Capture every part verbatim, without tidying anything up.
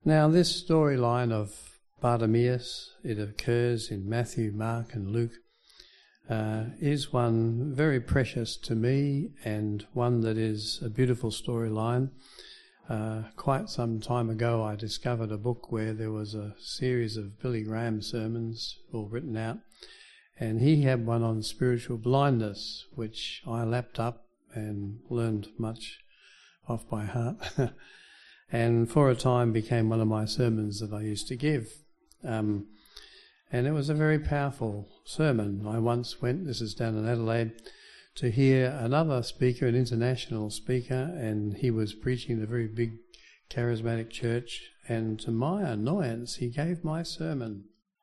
Now, this storyline of Bartimaeus, it occurs in Matthew, Mark and Luke, uh, is one very precious to me and one that is a beautiful storyline. Uh, quite some time ago I discovered a book where there was a series of Billy Graham sermons all written out, and he had one on spiritual blindness, which I lapped up and learned much off by heart. And for a time became one of my sermons that I used to give. Um, and it was a very powerful sermon. I once went, this is down in Adelaide, to hear another speaker, an international speaker, and he was preaching at a very big charismatic church, and to my annoyance he gave my sermon.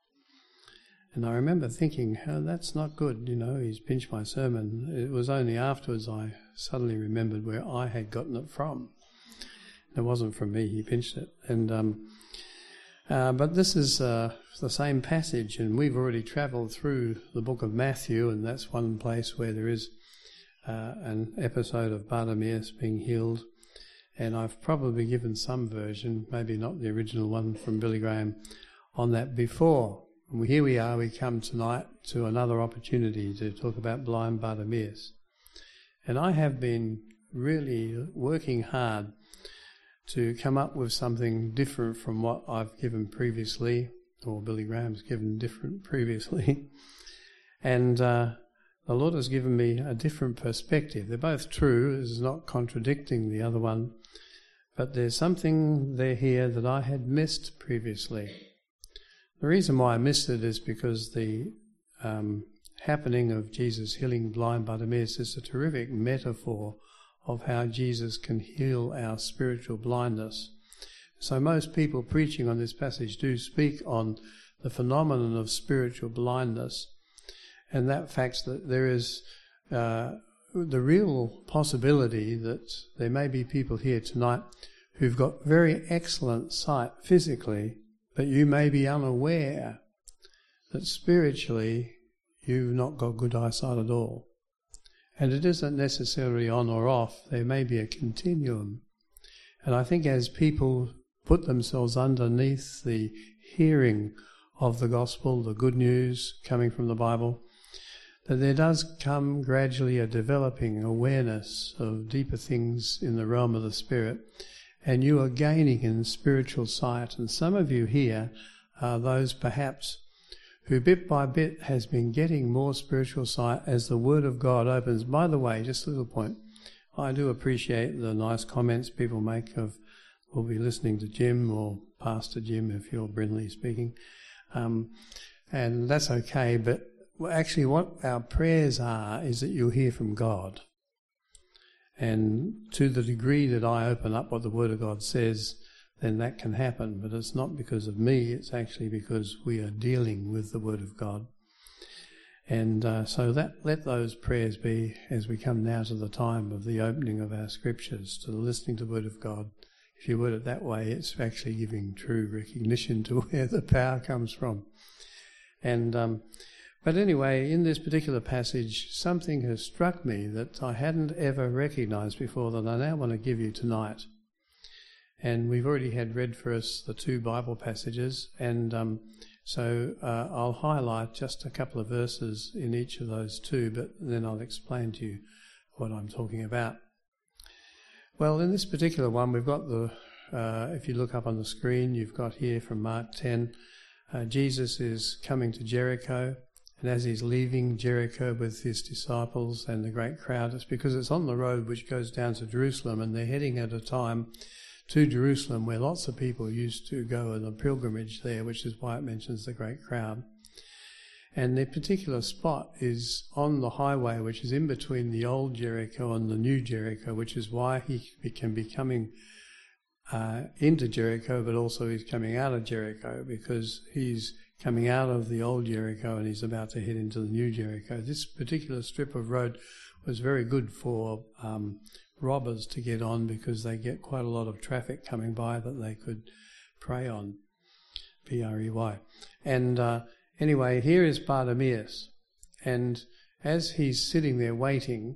And I remember thinking, oh, that's not good, you know, he's pinched my sermon. It was only afterwards I suddenly remembered where I had gotten it from. It wasn't from me, he pinched it. And um, uh, but this is uh, the same passage, and we've already travelled through the book of Matthew, and that's one place where there is uh, an episode of Bartimaeus being healed. And I've probably given some version, maybe not the original one from Billy Graham, on that before. And here we are, we come tonight to another opportunity to talk about blind Bartimaeus. And I have been really working hard to come up with something different from what I've given previously, or Billy Graham's given different previously. And uh, the Lord has given me a different perspective. They're both true, this is not contradicting the other one, but there's something there here that I had missed previously. The reason why I missed it is because the um, happening of Jesus healing blind Bartimaeus is a terrific metaphor of how Jesus can heal our spiritual blindness. So most people preaching on this passage do speak on the phenomenon of spiritual blindness, and that fact that there is uh, the real possibility that there may be people here tonight who've got very excellent sight physically, but you may be unaware that spiritually you've not got good eyesight at all. And it isn't necessarily on or off, there may be a continuum. And I think as people put themselves underneath the hearing of the gospel, the good news coming from the Bible, that there does come gradually a developing awareness of deeper things in the realm of the Spirit, and you are gaining in spiritual sight. And some of you here are those perhaps who bit by bit has been getting more spiritual sight as the Word of God opens. By the way, just a little point, I do appreciate the nice comments people make of, we'll be listening to Jim or Pastor Jim if you're Brindley speaking, um, and that's okay, but actually what our prayers are is that you'll hear from God. And to the degree that I open up what the Word of God says, then that can happen. But it's not because of me, it's actually because we are dealing with the Word of God. And uh, so that let those prayers be as we come now to the time of the opening of our Scriptures, to the listening to the Word of God. If you word it that way, it's actually giving true recognition to where the power comes from. And um, but anyway, in this particular passage, something has struck me that I hadn't ever recognised before that I now want to give you tonight. And we've already had read for us the two Bible passages, and um, so uh, I'll highlight just a couple of verses in each of those two, but then I'll explain to you what I'm talking about. Well, in this particular one, we've got the, uh, if you look up on the screen, you've got here from Mark ten, uh, Jesus is coming to Jericho, and as he's leaving Jericho with his disciples and the great crowd, it's because it's on the road which goes down to Jerusalem, and they're heading at a time to Jerusalem where lots of people used to go on a pilgrimage there, which is why it mentions the great crowd. And the particular spot is on the highway which is in between the old Jericho and the new Jericho, which is why he can be coming uh, into Jericho, but also he's coming out of Jericho, because he's coming out of the old Jericho and he's about to head into the new Jericho. This particular strip of road was very good for um, robbers to get on, because they get quite a lot of traffic coming by that they could prey on, P R E Y. And uh, anyway, here is Bartimaeus, and as he's sitting there waiting,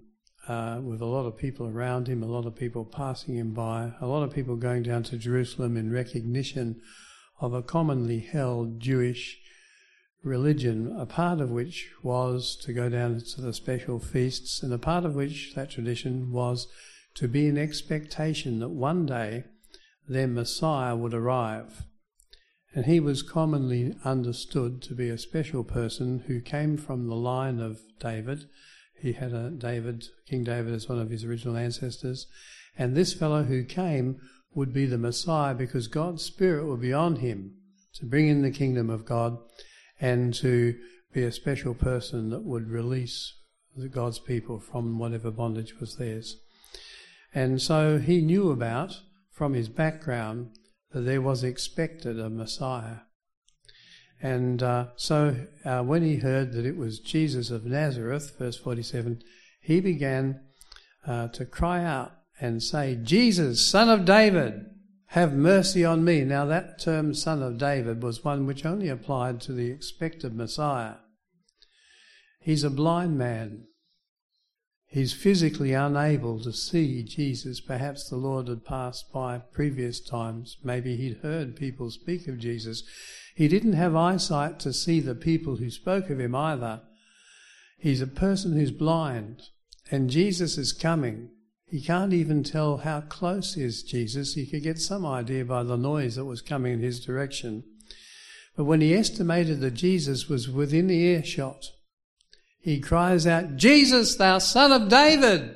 uh, with a lot of people around him, a lot of people passing him by, a lot of people going down to Jerusalem in recognition of a commonly held Jewish religion, a part of which was to go down to the special feasts, and a part of which, that tradition, was to be in expectation that one day their Messiah would arrive. And he was commonly understood to be a special person who came from the line of David. He had a David, King David as one of his original ancestors. And this fellow who came would be the Messiah, because God's Spirit would be on him to bring in the kingdom of God and to be a special person that would release God's people from whatever bondage was theirs. And so he knew about, from his background, that there was expected a Messiah. And uh, so uh, when he heard that it was Jesus of Nazareth, verse forty-seven, he began uh, to cry out and say, "Jesus, Son of David, have mercy on me." Now that term, Son of David, was one which only applied to the expected Messiah. He's a blind man. He's physically unable to see Jesus. Perhaps the Lord had passed by previous times. Maybe he'd heard people speak of Jesus. He didn't have eyesight to see the people who spoke of him either. He's a person who's blind, and Jesus is coming. He can't even tell how close is Jesus. He could get some idea by the noise that was coming in his direction. But when he estimated that Jesus was within the earshot, he cries out, "Jesus, thou Son of David!"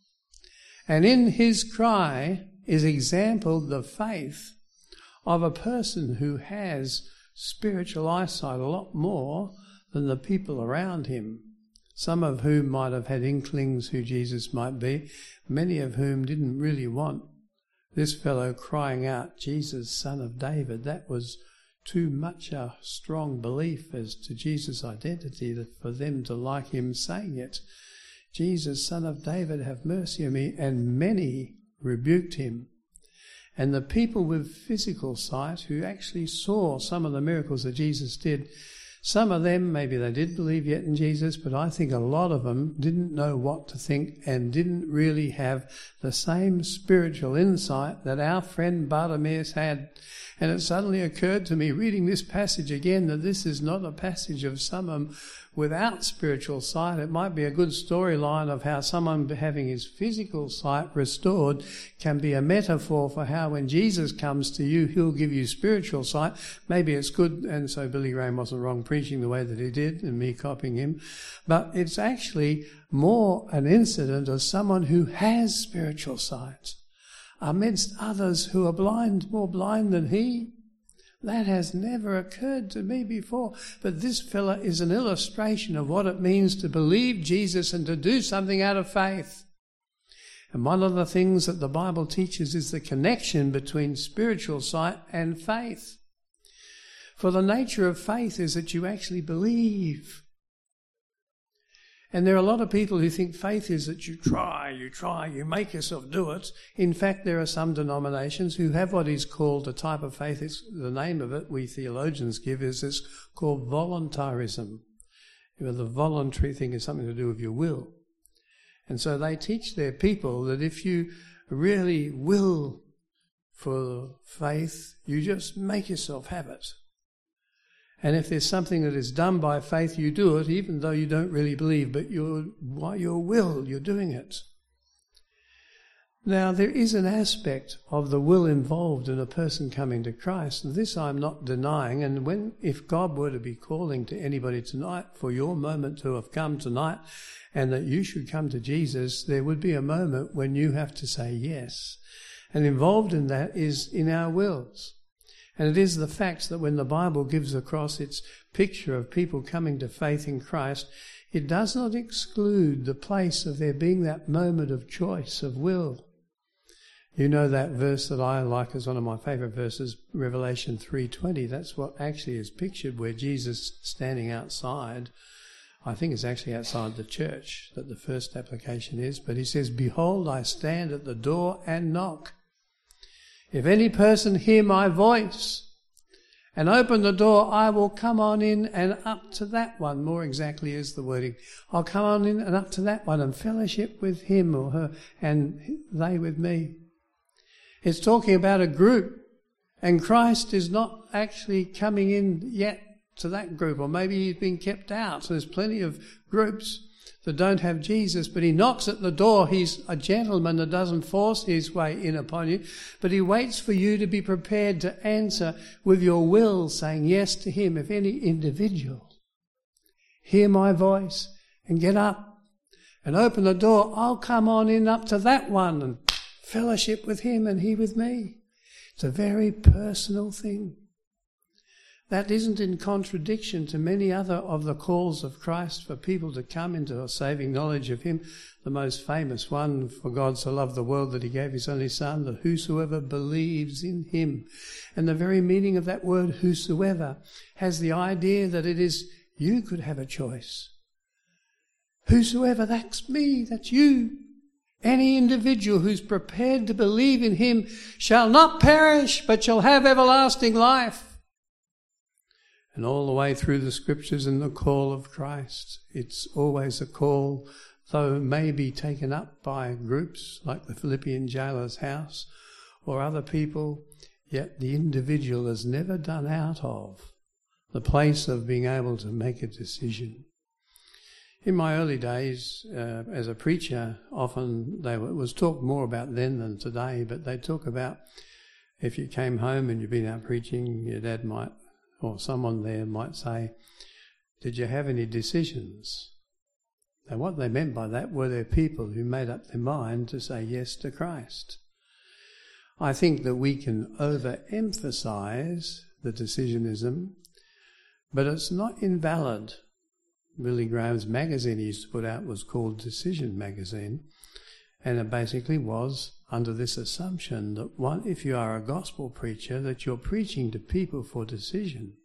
And in his cry is exampled the faith of a person who has spiritual eyesight a lot more than the people around him, some of whom might have had inklings who Jesus might be, many of whom didn't really want this fellow crying out, "Jesus, Son of David." That was too much a strong belief as to Jesus' identity that for them to like him saying it. "Jesus, Son of David, have mercy on me." And many rebuked him. And the people with physical sight who actually saw some of the miracles that Jesus did, some of them, maybe they did believe yet in Jesus, but I think a lot of them didn't know what to think and didn't really have the same spiritual insight that our friend Bartimaeus had. And it suddenly occurred to me, reading this passage again, that this is not a passage of someone without spiritual sight. It might be a good storyline of how someone having his physical sight restored can be a metaphor for how when Jesus comes to you, he'll give you spiritual sight. Maybe it's good, and so Billy Graham wasn't wrong preaching the way that he did and me copying him. But it's actually more an incident of someone who has spiritual sight amidst others who are blind, more blind than he. That has never occurred to me before. But this fella is an illustration of what it means to believe Jesus and to do something out of faith. And one of the things that the Bible teaches is the connection between spiritual sight and faith. For the nature of faith is that you actually believe. And there are a lot of people who think faith is that you try, you try, you make yourself do it. In fact, there are some denominations who have what is called a type of faith. It's, the name of it we theologians give is this called voluntarism. You know, the voluntary thing is something to do with your will. And so they teach their people that if you really will for faith, you just make yourself have it. And if there's something that is done by faith, you do it, even though you don't really believe, but you're, by your will, you're doing it. Now, there is an aspect of the will involved in a person coming to Christ, and this I'm not denying. And when, if God were to be calling to anybody tonight for your moment to have come tonight, and that you should come to Jesus, there would be a moment when you have to say yes. And involved in that is in our wills. And it is the fact that when the Bible gives across its picture of people coming to faith in Christ, it does not exclude the place of there being that moment of choice, of will. You know that verse that I like as one of my favourite verses, Revelation three twenty. That's what actually is pictured, where Jesus standing outside. I think it's actually outside the church that the first application is. But he says, "Behold, I stand at the door and knock. If any person hear my voice and open the door, I will come on in and up to that one. More exactly is the wording. I'll come on in and up to that one and fellowship with him or her and they with me. It's talking about a group, and Christ is not actually coming in yet to that group, or maybe he's been kept out. So there's plenty of groups that don't have Jesus, but he knocks at the door. He's a gentleman that doesn't force his way in upon you, but he waits for you to be prepared to answer with your will, saying yes to him. If any individual hear my voice and get up and open the door, I'll come on in up to that one and fellowship with him and he with me. It's a very personal thing. That isn't in contradiction to many other of the calls of Christ for people to come into a saving knowledge of him. The most famous one, for God so loved the world that he gave his only son, that whosoever believes in him. And the very meaning of that word whosoever has the idea that it is you could have a choice. Whosoever, that's me, that's you. Any individual who's prepared to believe in him shall not perish, but shall have everlasting life. And all the way through the scriptures and the call of Christ, it's always a call, though it may be taken up by groups like the Philippian jailer's house or other people, yet the individual is never done out of the place of being able to make a decision. In my early days uh, as a preacher, often they were, it was talked more about then than today, but they talk about if you came home and you'd been out preaching, your dad might, or someone there might say, did you have any decisions? And what they meant by that were there people who made up their mind to say yes to Christ. I think that we can overemphasize the decisionism, but it's not invalid. Billy Graham's magazine he used to put out was called Decision Magazine, and it basically was under this assumption that one, if you are a gospel preacher, that you're preaching to people for decision.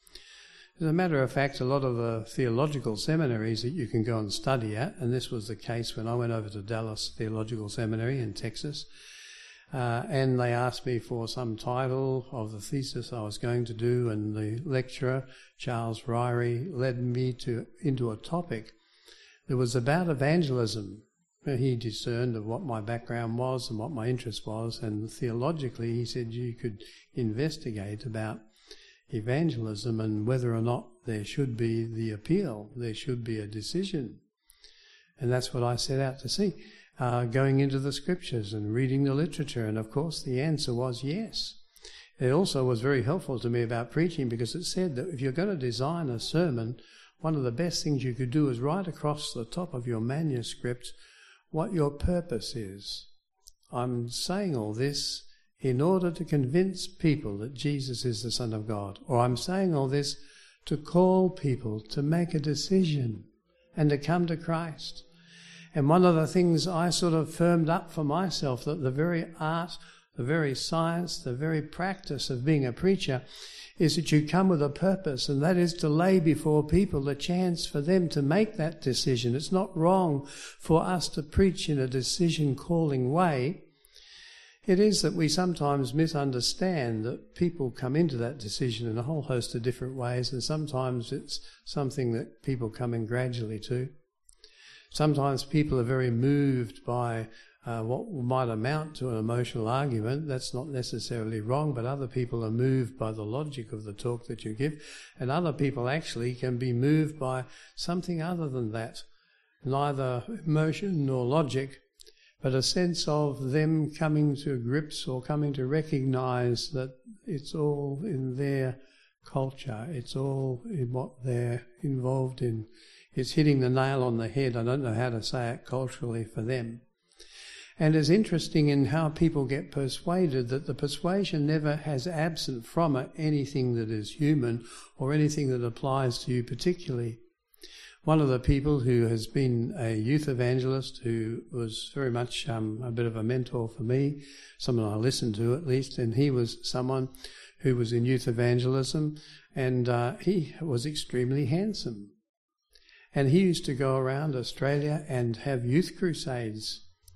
As a matter of fact, a lot of the theological seminaries that you can go and study at, and this was the case when I went over to Dallas Theological Seminary in Texas, uh, and they asked me for some title of the thesis I was going to do, and the lecturer, Charles Ryrie, led me to into a topic that was about evangelism. He discerned of what my background was and what my interest was, and theologically he said you could investigate about evangelism and whether or not there should be the appeal, there should be a decision. And that's what I set out to see, uh, going into the scriptures and reading the literature, and of course the answer was yes. It also was very helpful to me about preaching because it said that if you're going to design a sermon, one of the best things you could do is write across the top of your manuscript what your purpose is. I'm saying all this in order to convince people that Jesus is the Son of God. Or I'm saying all this to call people to make a decision and to come to Christ. And one of the things I sort of firmed up for myself, that the very art, the very science, the very practice of being a preacher is that you come with a purpose, and that is to lay before people the chance for them to make that decision. It's not wrong for us to preach in a decision-calling way. It is that we sometimes misunderstand that people come into that decision in a whole host of different ways, and sometimes it's something that people come in gradually to. Sometimes people are very moved by Uh, what might amount to an emotional argument. That's not necessarily wrong, but other people are moved by the logic of the talk that you give, and other people actually can be moved by something other than that, neither emotion nor logic, but a sense of them coming to grips or coming to recognise that it's all in their culture, it's all in what they're involved in. It's hitting the nail on the head. I don't know how to say it culturally for them. And it's interesting in how people get persuaded that the persuasion never has absent from it anything that is human or anything that applies to you particularly. One of the people who has been a youth evangelist, who was very much um, a bit of a mentor for me, someone I listened to at least, and he was someone who was in youth evangelism, and uh, he was extremely handsome. And he used to go around Australia and have youth crusades.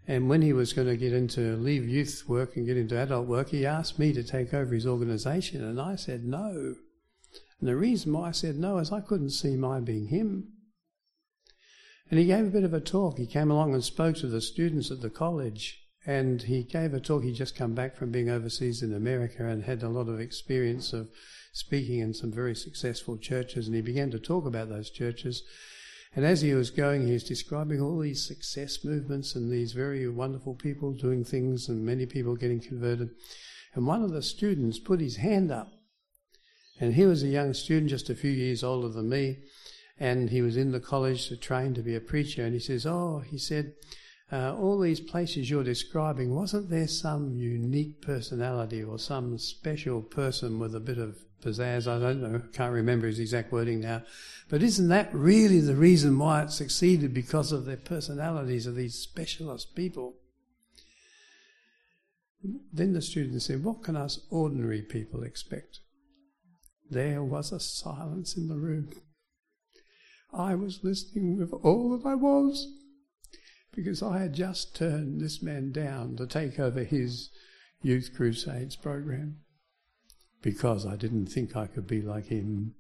And when he was going to get into leave youth work and get into adult work, he asked me to take over his organisation, and I said no. And the reason why I said no is I couldn't see my being him. And he gave a bit of a talk. He came along and spoke to the students at the college, and he gave a talk. He'd just come back from being overseas in America and had a lot of experience of speaking in some very successful churches, and he began to talk about those churches. And as he was going, he was describing all these success movements and these very wonderful people doing things and many people getting converted. And one of the students put his hand up. And he was a young student, just a few years older than me, and he was in the college to train to be a preacher. And he says, oh, he said, uh, all these places you're describing, wasn't there some unique personality or some special person with a bit of pizzazz? I don't know, can't remember his exact wording now. But isn't that really the reason why it succeeded, because of their personalities of these specialist people? Then the student said, what can us ordinary people expect? There was a silence in the room. I was listening with all that I was, because I had just turned this man down to take over his Youth Crusades program, because I didn't think I could be like him.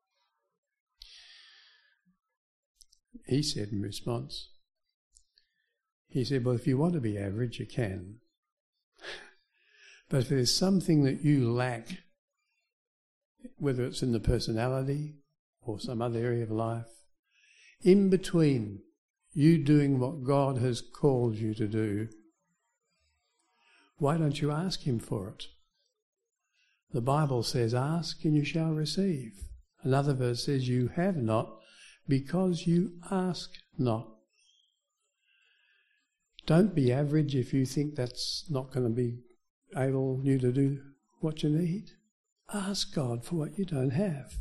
He said in response, he said, well, if you want to be average, you can. But if there's something that you lack, whether it's in the personality or some other area of life, in between you doing what God has called you to do, why don't you ask him for it? The Bible says, ask and you shall receive. Another verse says, you have not because you ask not. Don't be average if you think that's not going to be able you to do what you need. Ask God for what you don't have.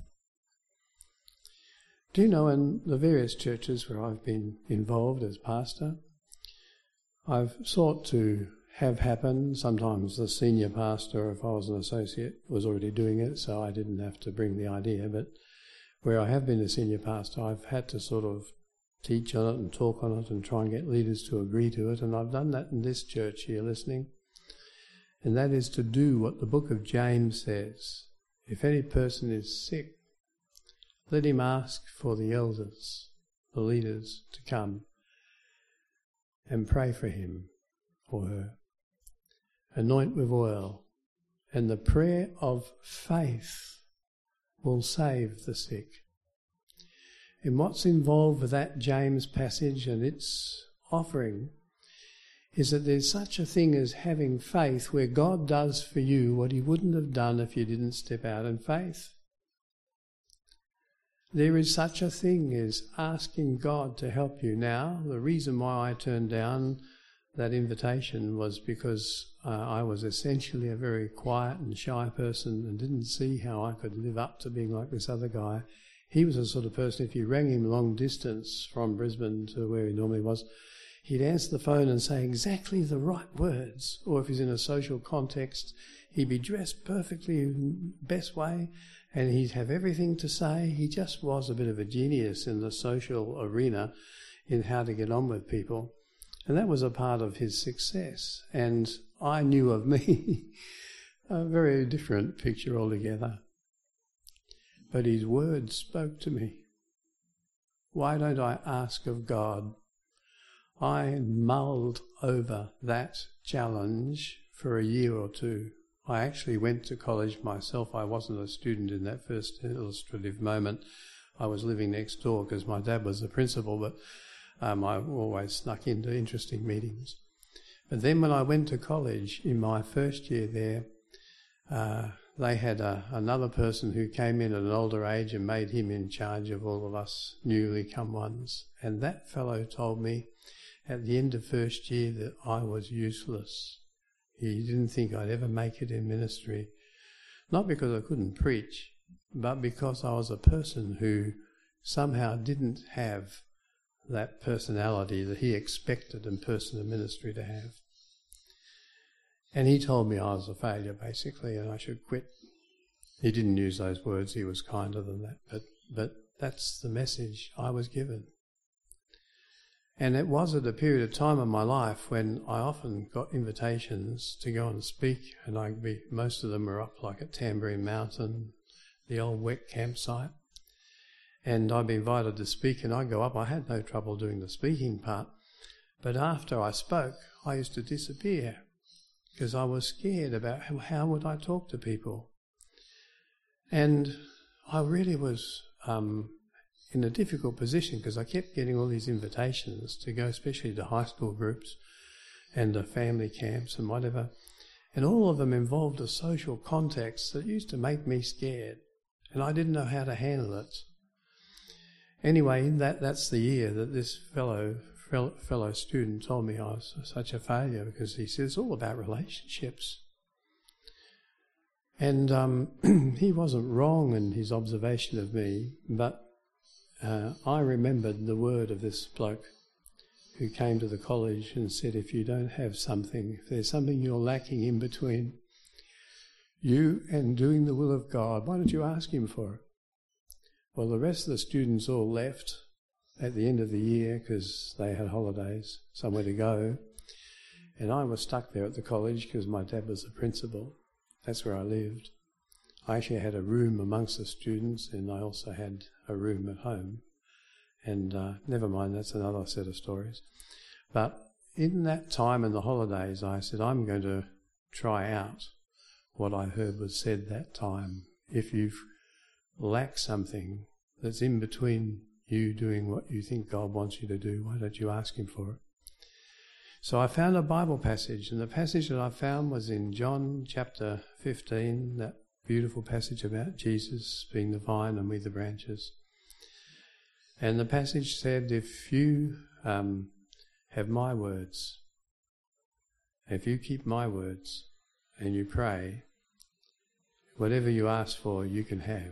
Do you know, in the various churches where I've been involved as pastor, I've sought to have happen. Sometimes the senior pastor, if I was an associate, was already doing it, so I didn't have to bring the idea. But where I have been a senior pastor, I've had to sort of teach on it and talk on it and try and get leaders to agree to it. And I've done that in this church here listening. And that is to do what the book of James says. If any person is sick, let him ask for the elders, the leaders, to come and pray for him or her. Anoint with oil, and the prayer of faith will save the sick. And what's involved with that James passage and its offering is that there's such a thing as having faith where God does for you what he wouldn't have done if you didn't step out in faith. There is such a thing as asking God to help you. Now, the reason why I turned down that invitation was because uh, I was essentially a very quiet and shy person and didn't see how I could live up to being like this other guy. He was the sort of person, if you rang him long distance from Brisbane to where he normally was, he'd answer the phone and say exactly the right words. Or if he's in a social context, he'd be dressed perfectly in the best way and he'd have everything to say. He just was a bit of a genius in the social arena in how to get on with people. And that was a part of his success. And I knew of me a very different picture altogether. But his words spoke to me. Why don't I ask of God? I mulled over that challenge for a year or two. I actually went to college myself. I wasn't a student in that first illustrative moment. I was living next door because my dad was the principal, but um, I always snuck into interesting meetings. But then when I went to college in my first year there, uh, they had a, another person who came in at an older age and made him in charge of all of us newly come ones. And that fellow told me at the end of first year that I was useless. He didn't think I'd ever make it in ministry. Not because I couldn't preach, but because I was a person who somehow didn't have that personality that he expected a person in ministry to have. And he told me I was a failure, basically, and I should quit. He didn't use those words, he was kinder than that, but, but that's the message I was given. And it was at a period of time in my life when I often got invitations to go and speak, and I'd be, most of them were up like at Tamborine Mountain, the old wet campsite. And I'd be invited to speak, and I'd go up. I had no trouble doing the speaking part. But after I spoke, I used to disappear because I was scared about how, how would I talk to people. And I really was um, in a difficult position because I kept getting all these invitations to go, especially to high school groups and the family camps and whatever. And all of them involved a social context that used to make me scared, and I didn't know how to handle it. Anyway, that that's the year that this fellow fellow student told me I was such a failure, because he says it's all about relationships. And um, he wasn't wrong in his observation of me, but uh, I remembered the word of this bloke who came to the college and said, if you don't have something, if there's something you're lacking in between you and doing the will of God, why don't you ask him for it? Well, the rest of the students all left at the end of the year because they had holidays, somewhere to go. And I was stuck there at the college because my dad was the principal. That's where I lived. I actually had a room amongst the students, and I also had a room at home. And uh, never mind, that's another set of stories. But in that time in the holidays, I said, I'm going to try out what I heard was said that time. If you've lacked something that's in between you doing what you think God wants you to do, why don't you ask him for it? So I found a Bible passage, and the passage that I found was in John chapter fifteen, that beautiful passage about Jesus being the vine and we the branches. And the passage said, if you um, have my words, if you keep my words and you pray, whatever you ask for, you can have.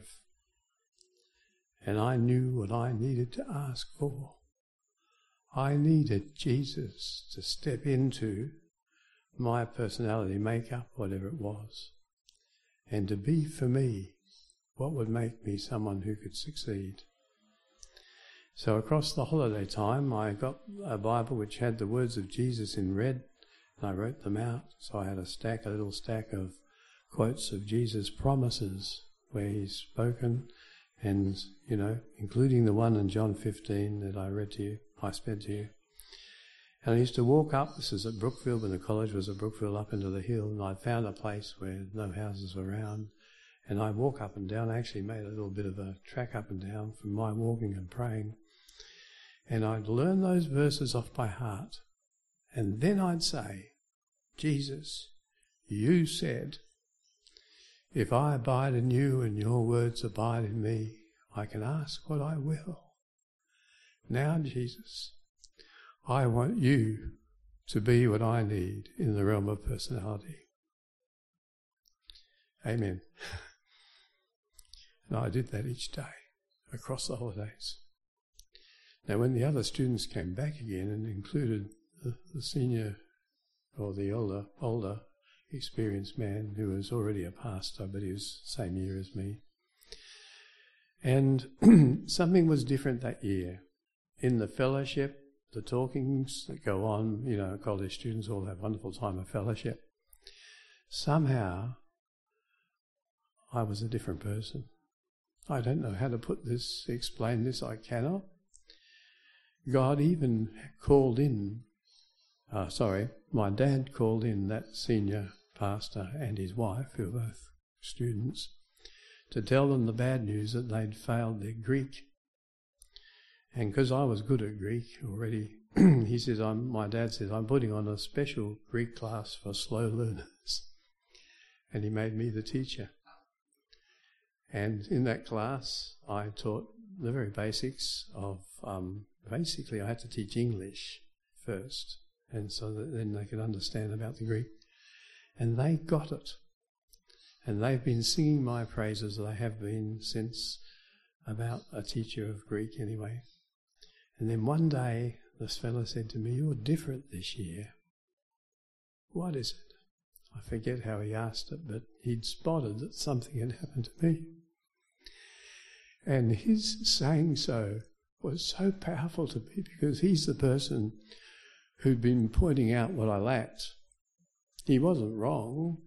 And I knew what I needed to ask for. I needed Jesus to step into my personality, make up whatever it was, and to be for me what would make me someone who could succeed. So across the holiday time, I got a Bible which had the words of Jesus in red, and I wrote them out. So I had a stack, a little stack of quotes of Jesus' promises where he's spoken, and, you know, including the one in John fifteen that I read to you, I spent to you. And I used to walk up, this is at Brookfield, when the college was at Brookfield, up into the hill, and I found a place where no houses were around, and I'd walk up and down. I actually made a little bit of a track up and down from my walking and praying, and I'd learn those verses off by heart, and then I'd say, Jesus, you said, if I abide in you and your words abide in me, I can ask what I will. Now, Jesus, I want you to be what I need in the realm of personality. Amen. And I did that each day across the holidays. Now, when the other students came back again, and included the, the senior or the older, older experienced man who was already a pastor, but he was the same year as me. And something was different that year. In the fellowship, the talkings that go on, you know, college students all have a wonderful time of fellowship. Somehow, I was a different person. I don't know how to put this, explain this, I cannot. God even called in, uh, sorry, my dad called in that senior pastor and his wife, who were both students, to tell them the bad news that they'd failed their Greek. And because I was good at Greek already, he says, I'm, my dad says, I'm putting on a special Greek class for slow learners. And he made me the teacher. And in that class, I taught the very basics of, um, basically I had to teach English first, and so that then they could understand about the Greek. And they got it. And they've been singing my praises, they have been since about a teacher of Greek anyway. And then one day, this fellow said to me, you're different this year. What is it? I forget how he asked it, but he'd spotted that something had happened to me. And his saying so was so powerful to me because he's the person who'd been pointing out what I lacked. He wasn't wrong,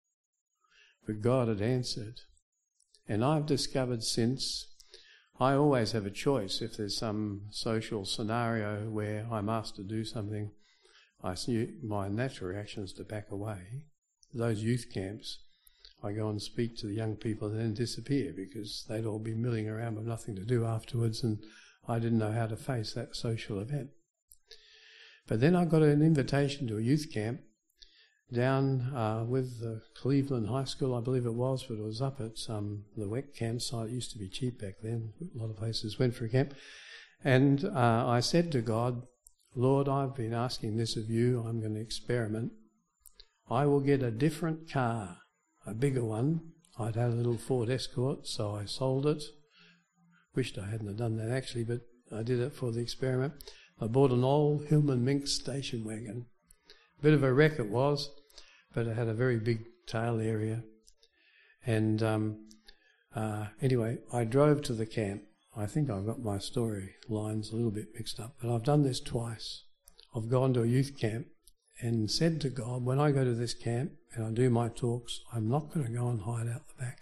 but God had answered. And I've discovered since, I always have a choice. If there's some social scenario where I'm asked to do something, I see my natural reaction is to back away. Those youth camps, I go and speak to the young people and then disappear because they'd all be milling around with nothing to do afterwards, and I didn't know how to face that social event. But then I got an invitation to a youth camp down uh, with the Cleveland High School, I believe it was, but it was up at um, the W E C campsite. It used to be cheap back then. A lot of places went for a camp. And uh, I said to God, Lord, I've been asking this of you. I'm going to experiment. I will get a different car, a bigger one. I'd had a little Ford Escort, so I sold it. Wished I hadn't have done that actually, but I did it for the experiment. I bought an old Hillman Minx station wagon. Bit of a wreck it was, but it had a very big tail area. And um, uh, anyway, I drove to the camp. I think I've got my story lines a little bit mixed up, but I've done this twice. I've gone to a youth camp and said to God, when I go to this camp and I do my talks, I'm not going to go and hide out the back.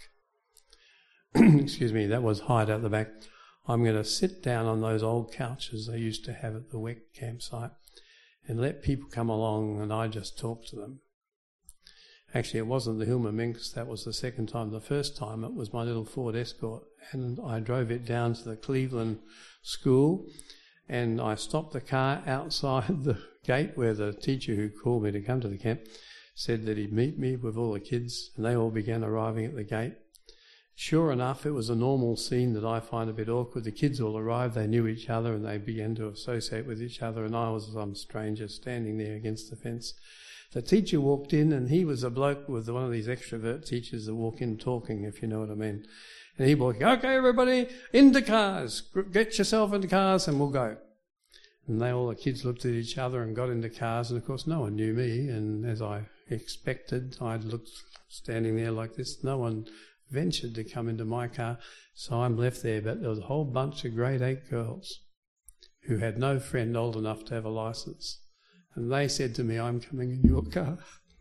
Excuse me, that was hide out the back. I'm going to sit down on those old couches they used to have at the W E C campsite and let people come along and I just talk to them. Actually, it wasn't the Hillman Minx, that was the second time. The first time it was my little Ford Escort, and I drove it down to the Cleveland school, and I stopped the car outside the gate where the teacher who called me to come to the camp said that he'd meet me with all the kids, and they all began arriving at the gate. Sure enough, it was a normal scene that I find a bit awkward. The kids all arrived, they knew each other, and they began to associate with each other, and I was some stranger standing there against the fence. The teacher walked in, and he was a bloke with one of these extrovert teachers that walk in talking, if you know what I mean. And he walked, okay, everybody, into cars. Get yourself into cars and we'll go. And they all, the kids looked at each other and got into cars, and of course no one knew me. And as I expected, I looked standing there like this. No one ventured to come into my car, so I'm left there. But there was a whole bunch of grade eight girls who had no friend old enough to have a licence. And they said to me, I'm coming in your car.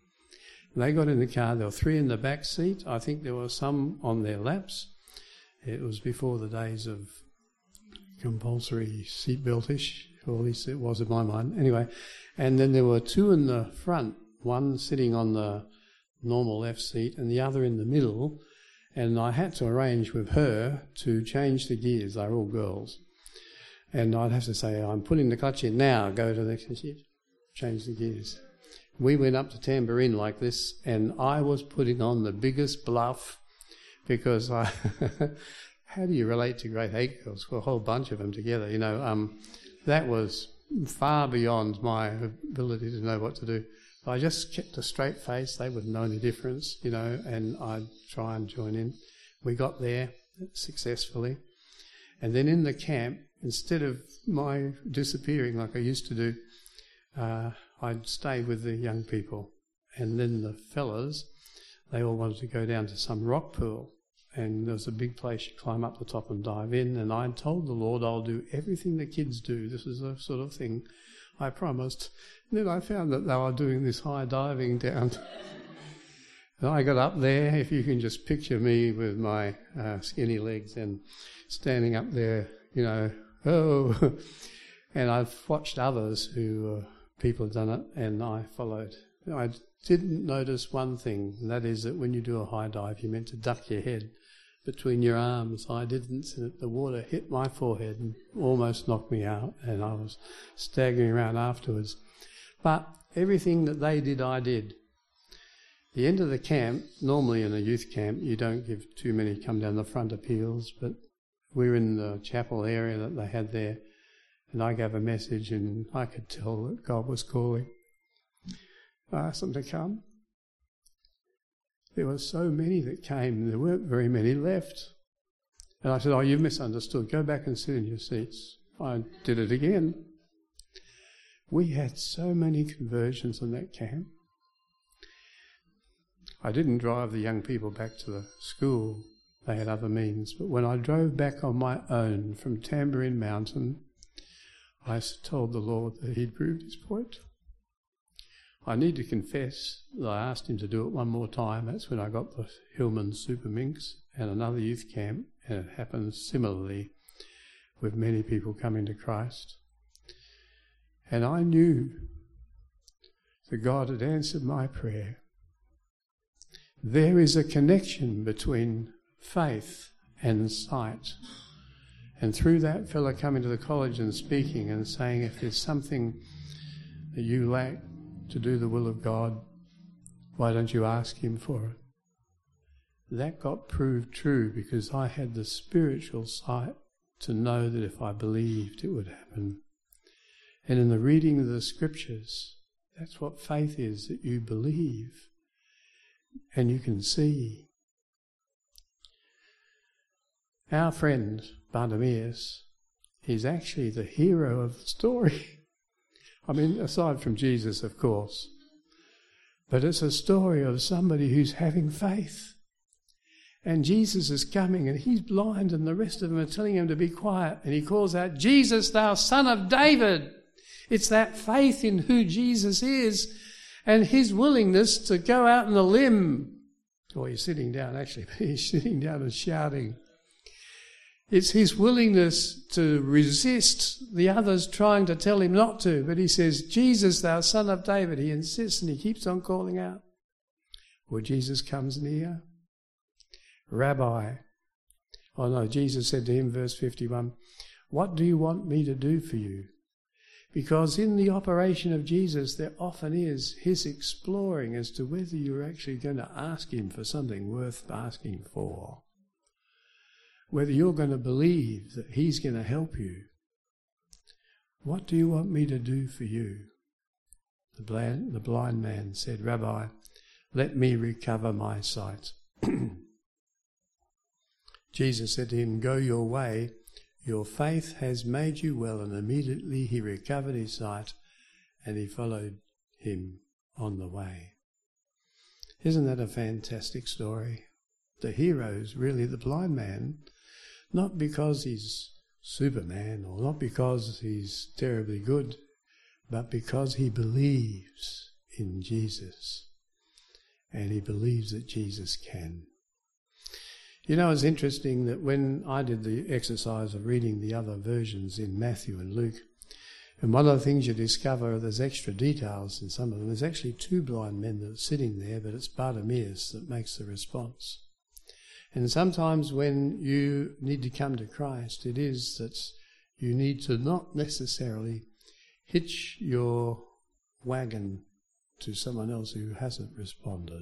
And they got in the car. There were three in the back seat. I think there were some on their laps. It was before the days of compulsory seatbelt-ish, or at least it was in my mind. Anyway, and then there were two in the front, one sitting on the normal left seat and the other in the middle. And I had to arrange with her to change the gears. They were all girls. And I'd have to say, I'm putting the clutch in now, go to the next shift. Change the gears. We went up to Tamborine like this, and I was putting on the biggest bluff because I, how do you relate to grade eight girls? Well, a whole bunch of them together, you know. Um, that was far beyond my ability to know what to do. I just kept a straight face. They wouldn't know any difference, you know, and I'd try and join in. We got there successfully. And then in the camp, instead of my disappearing like I used to do, Uh, I'd stay with the young people, and then the fellas, they all wanted to go down to some rock pool, and there was a big place you climb up the top and dive in, and I told the Lord I'll do everything the kids do. This is the sort of thing I promised. And then I found that they were doing this high diving down. And I got up there, if you can just picture me with my uh, skinny legs and standing up there, you know, oh, and I've watched others who uh, people have done it, and I followed. I didn't notice one thing, and that is that when you do a high dive, you're meant to duck your head between your arms. I didn't, and the water hit my forehead and almost knocked me out, and I was staggering around afterwards. But everything that they did, I did. The end of the camp, normally in a youth camp, you don't give too many come down the front appeals, but we're in the chapel area that they had there. And I gave a message, and I could tell that God was calling. I asked them to come. There were so many that came, there weren't very many left. And I said, oh, you've misunderstood. Go back and sit in your seats. I did it again. We had so many conversions in that camp. I didn't drive the young people back to the school. they had other means. But when I drove back on my own from Tamborine Mountain, I told the Lord that he'd proved his point. I need to confess that I asked him to do it one more time. That's when I got the Hillman Super Minx and another youth camp, and it happens similarly with many people coming to Christ. And I knew that God had answered my prayer. There is a connection between faith and sight. And through that fellow coming to the college and speaking and saying, if there's something that you lack to do the will of God, why don't you ask him for it? That got proved true because I had the spiritual sight to know that if I believed, it would happen. And in the reading of the scriptures, that's what faith is, that you believe and you can see. Our friend Bartimaeus is actually the hero of the story. I mean, aside from Jesus, of course. But it's a story of somebody who's having faith. And Jesus is coming and he's blind and the rest of them are telling him to be quiet. And he calls out, Jesus, thou son of David. It's that faith in who Jesus is and his willingness to go out on a limb. Or he's sitting down, actually, but he's sitting down and shouting. It's his willingness to resist the others trying to tell him not to. But he says, Jesus, thou son of David. He insists and he keeps on calling out. Well, Jesus comes near. Rabbi. Oh no, Jesus said to him, verse fifty-one, what do you want me to do for you? Because in the operation of Jesus, there often is his exploring as to whether you're actually going to ask him for something worth asking for. Whether you're going to believe that he's going to help you. What do you want me to do for you? The blind, the blind man said, Rabbi, let me recover my sight. Jesus said to him, go your way, your faith has made you well. And immediately he recovered his sight and he followed him on the way. Isn't that a fantastic story? The hero's really the blind man, not because he's Superman or not because he's terribly good, but because he believes in Jesus and he believes that Jesus can. You know, it's interesting that when I did the exercise of reading the other versions in Matthew and Luke, and one of the things you discover, there's extra details in some of them. There's actually two blind men that are sitting there, but it's Bartimaeus that makes the response. And sometimes when you need to come to Christ, it is that you need to not necessarily hitch your wagon to someone else who hasn't responded.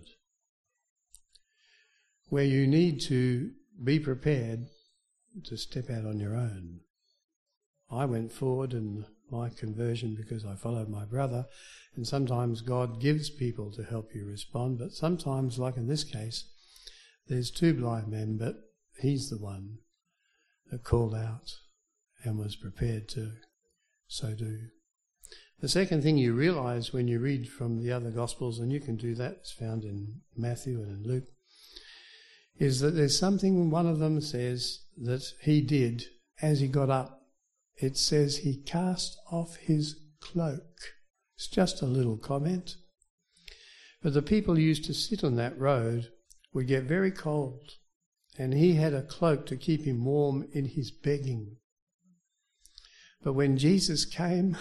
Where you need to be prepared to step out on your own. I went forward in my conversion because I followed my brother, and sometimes God gives people to help you respond, but sometimes, like in this case, there's two blind men, but he's the one that called out and was prepared to so do. The second thing you realise when you read from the other Gospels, and you can do that, it's found in Matthew and in Luke, is that there's something one of them says that he did as he got up. It says he cast off his cloak. It's just a little comment. But the people who used to sit on that road would get very cold, and he had a cloak to keep him warm in his begging. But when Jesus came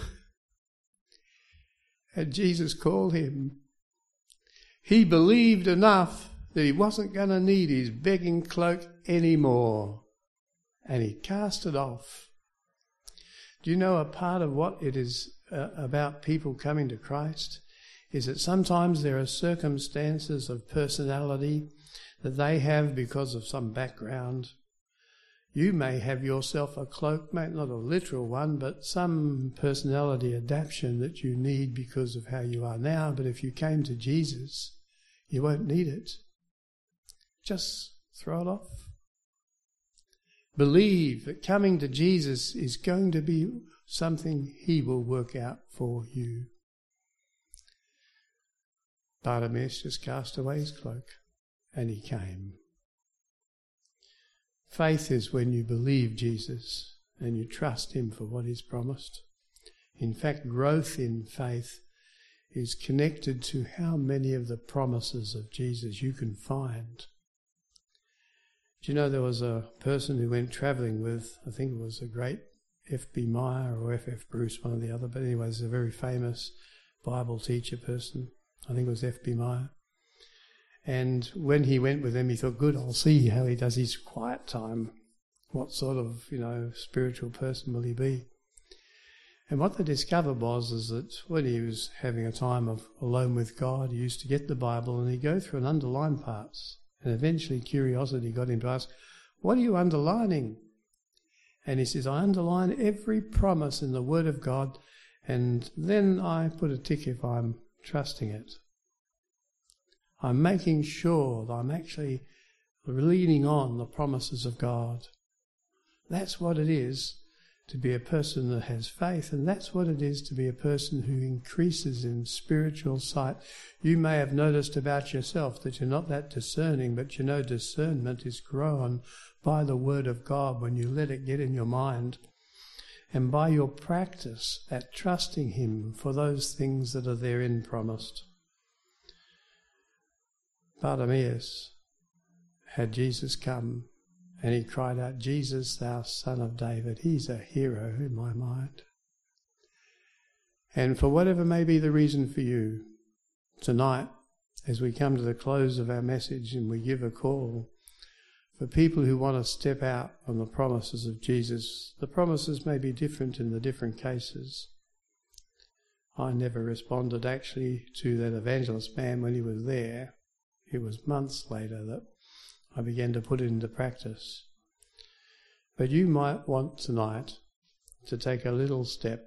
and Jesus called him, he believed enough that he wasn't going to need his begging cloak anymore. And he cast it off. Do you know a part of what it is uh, about people coming to Christ is that sometimes there are circumstances of personality that they have because of some background. You may have yourself a cloak, mate, not a literal one, but some personality adaptation that you need because of how you are now. But if you came to Jesus, you won't need it. Just throw it off. Believe that coming to Jesus is going to be something he will work out for you. Bartimaeus just cast away his cloak and he came. Faith is when you believe Jesus and you trust him for what he's promised. In fact, growth in faith is connected to how many of the promises of Jesus you can find. Do you know there was a person who went travelling with, I think it was a great F B Meyer or F F Bruce, one or the other, but anyway, he's a very famous Bible teacher person. I think it was F B Meyer. And when he went with them, he thought, good, I'll see how he does his quiet time. What sort of, you know, spiritual person will he be? And what they discovered was is that when he was having a time of alone with God, he used to get the Bible and he'd go through and underline parts. And eventually curiosity got him to ask, what are you underlining? And he says, I underline every promise in the Word of God, and then I put a tick if I'm trusting it. I'm making sure that I'm actually leaning on the promises of God. That's what it is to be a person that has faith, and that's what it is to be a person who increases in spiritual sight. You may have noticed about yourself that you're not that discerning, but you know discernment is grown by the Word of God when you let it get in your mind, and by your practice at trusting him for those things that are therein promised. Bartimaeus had Jesus come and he cried out, Jesus, thou Son of David. He's a hero in my mind. And for whatever may be the reason for you, tonight, as we come to the close of our message and we give a call for people who want to step out on the promises of Jesus, the promises may be different in the different cases. I never responded actually to that evangelist man when he was there. It was months later that I began to put it into practice. But you might want tonight to take a little step.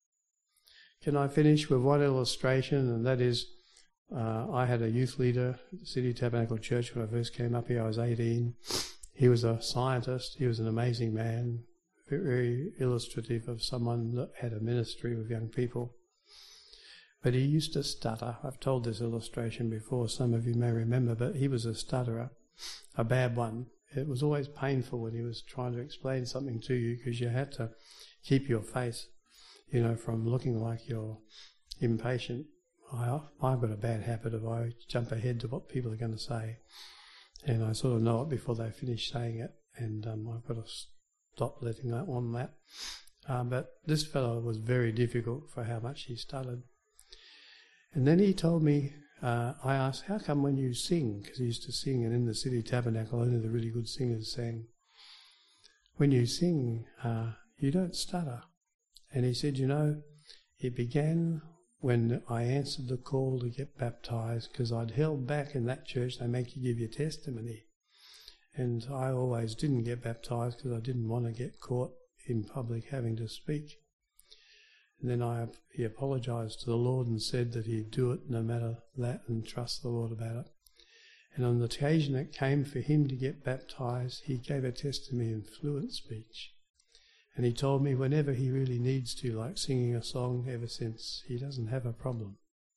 Can I finish with one illustration? And that is, uh, I had a youth leader at the City Tabernacle Church when I first came up here. I was eighteen. He was a scientist. He was an amazing man, very illustrative of someone that had a ministry with young people. But he used to stutter. I've told this illustration before, some of you may remember, but he was a stutterer, a bad one. It was always painful when he was trying to explain something to you because you had to keep your face, you know, from looking like you're impatient. I, I've got a bad habit of I jump ahead to what people are going to say, and I sort of know it before they finish saying it, and um, I've got to stop letting that on that. Uh, but this fellow was very difficult for how much he stuttered. And then he told me, uh, I asked, how come when you sing, because he used to sing, and in the City Tabernacle only the really good singers sang, when you sing, uh, you don't stutter. And he said, you know, it began when I answered the call to get baptised, because I'd held back in that church. They make you give your testimony. And I always didn't get baptised because I didn't want to get caught in public having to speak. And then I, he apologised to the Lord and said that he'd do it no matter that and trust the Lord about it. And on the occasion it came for him to get baptised, he gave a testimony in fluent speech. And he told me whenever he really needs to, like singing a song ever since, he doesn't have a problem.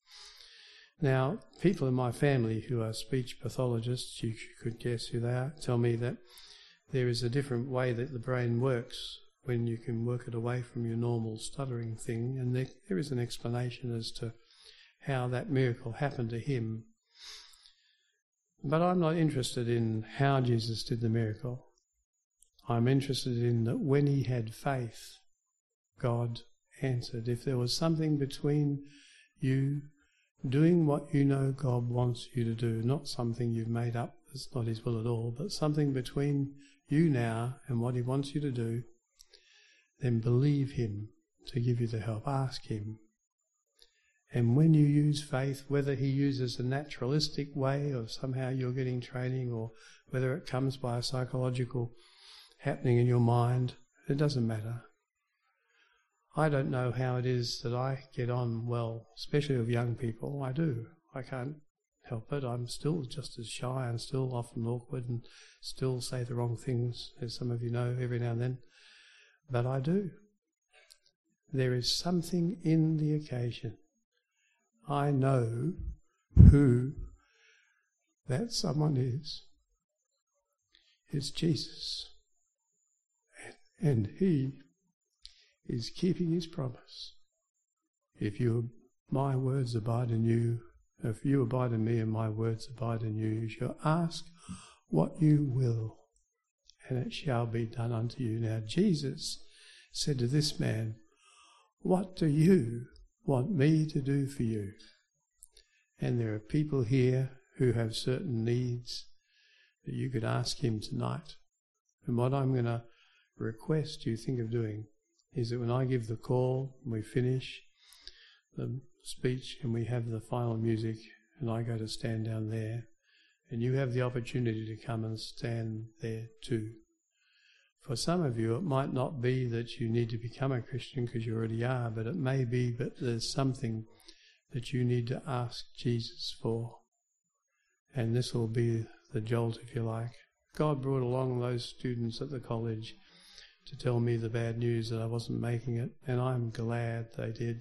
Now, people in my family who are speech pathologists, you could guess who they are, tell me that there is a different way that the brain works when you can work it away from your normal stuttering thing, and there, there is an explanation as to how that miracle happened to him. But I'm not interested in how Jesus did the miracle. I'm interested in that when he had faith, God answered. If there was something between you doing what you know God wants you to do, not something you've made up that's not his will at all, but something between you now and what he wants you to do, then believe him to give you the help. Ask him. And when you use faith, whether he uses a naturalistic way or somehow you're getting training, or whether it comes by a psychological happening in your mind, it doesn't matter. I don't know how it is that I get on well, especially with young people. I do. I can't help it. I'm still just as shy and still often awkward and still say the wrong things, as some of you know, every now and then. But I do. There is something in the occasion. I know who that someone is. It's Jesus. And he is keeping his promise. If you, my words abide in you, if you abide in me and my words abide in you, you shall ask what you will, and it shall be done unto you. Now Jesus said to this man, what do you want me to do for you? And there are people here who have certain needs that you could ask him tonight. And what I'm going to request you think of doing is that when I give the call and we finish the speech and we have the final music and I go to stand down there, and you have the opportunity to come and stand there too. For some of you, it might not be that you need to become a Christian because you already are, but it may be that there's something that you need to ask Jesus for. And this will be the jolt, if you like. God brought along those students at the college to tell me the bad news that I wasn't making it, and I'm glad they did.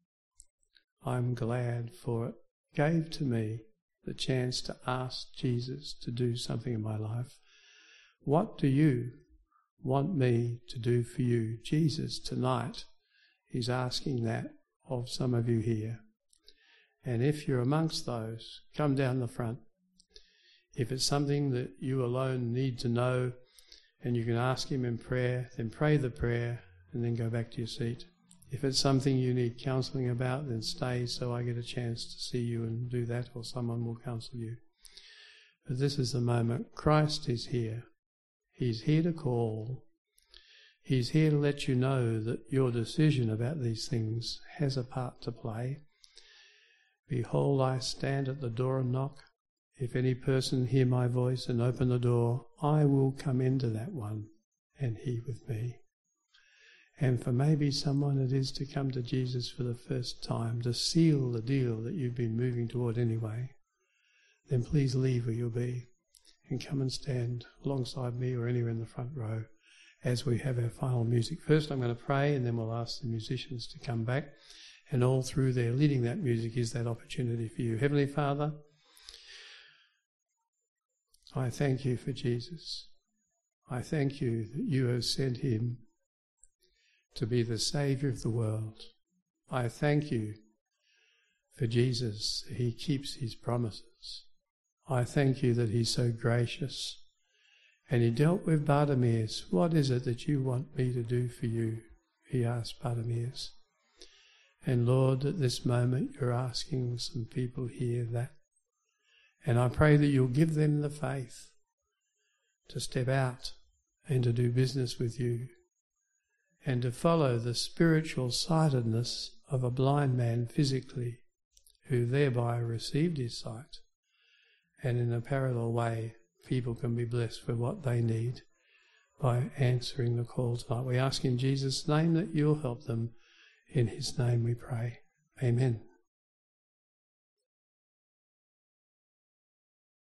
I'm glad for it. Gave to me the chance to ask Jesus to do something in my life. What do you want me to do for you? Jesus tonight is asking that of some of you here. And if you're amongst those, come down the front. If it's something that you alone need to know and you can ask him in prayer, then pray the prayer and then go back to your seat. If it's something you need counselling about, then stay so I get a chance to see you and do that, or someone will counsel you. But this is the moment. Christ is here. He's here to call. He's here to let you know that your decision about these things has a part to play. Behold, I stand at the door and knock. If any person hear my voice and open the door, I will come into that one, and he with me. And for maybe someone it is to come to Jesus for the first time, to seal the deal that you've been moving toward anyway, then please leave where you'll be and come and stand alongside me or anywhere in the front row as we have our final music. First I'm going to pray, and then we'll ask the musicians to come back, and all through there leading that music is that opportunity for you. Heavenly Father, I thank you for Jesus. I thank you that you have sent him to be the Saviour of the world. I thank you for Jesus. He keeps his promises. I thank you that he's so gracious. And he dealt with Bartimaeus. What is it that you want me to do for you? He asked Bartimaeus. And Lord, at this moment you're asking some people here that. And I pray that you'll give them the faith to step out and to do business with you, and to follow the spiritual sightedness of a blind man physically, who thereby received his sight. And in a parallel way, people can be blessed for what they need by answering the call tonight. We ask in Jesus' name that you'll help them. In his name we pray. Amen.